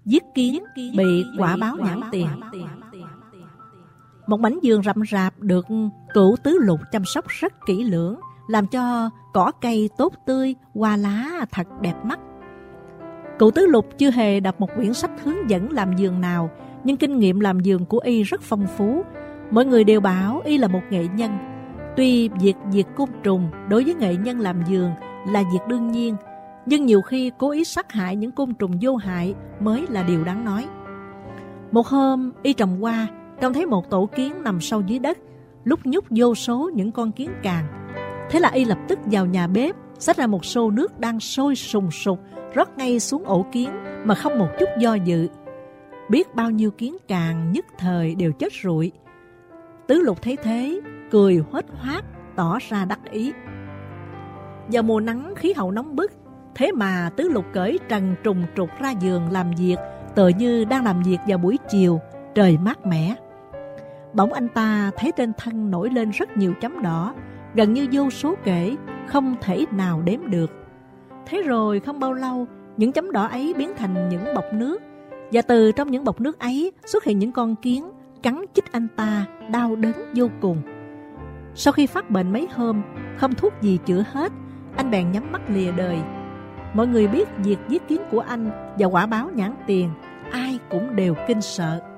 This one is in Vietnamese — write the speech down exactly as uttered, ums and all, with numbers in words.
giết kiến bị quả báo nhãn tiền. Một mảnh vườn rậm rạp được Cửu Tứ Lục chăm sóc rất kỹ lưỡng, làm cho cỏ cây tốt tươi, hoa lá thật đẹp mắt. Cửu Tứ Lục chưa hề đọc một quyển sách hướng dẫn làm vườn nào, nhưng kinh nghiệm làm vườn của y rất phong phú. Mọi người đều bảo y là một nghệ nhân. Tuy việc diệt côn trùng đối với nghệ nhân làm vườn là việc đương nhiên, nhưng nhiều khi cố ý sát hại những côn trùng vô hại mới là điều đáng nói. Một hôm, y trồng hoa, trông thấy một tổ kiến nằm sâu dưới đất, lúc nhúc vô số những con kiến càng. Thế là y lập tức vào nhà bếp, xách ra một xô nước đang sôi sùng sục, rót ngay xuống ổ kiến mà không một chút do dự. Biết bao nhiêu kiến càng nhất thời đều chết rụi. Tứ Lục thấy thế, cười huếch hoác, tỏ ra đắc ý. Vào mùa nắng khí hậu nóng bức, thế mà Tứ Lục cởi trần trùng trục ra vườn làm việc, tựa như đang làm việc vào buổi chiều, trời mát mẻ. Bỗng anh ta thấy trên thân nổi lên rất nhiều chấm đỏ, gần như vô số kể, không thể nào đếm được. Thế rồi không bao lâu, những chấm đỏ ấy biến thành những bọt nước, và từ trong những bọt nước ấy xuất hiện những con kiến cắn chích anh ta, đau đớn vô cùng. Sau khi phát bệnh mấy hôm, không thuốc gì chữa hết, anh bèn nhắm mắt lìa đời. Mọi người biết việc giết kiến của anh và quả báo nhãn tiền, ai cũng đều kinh sợ.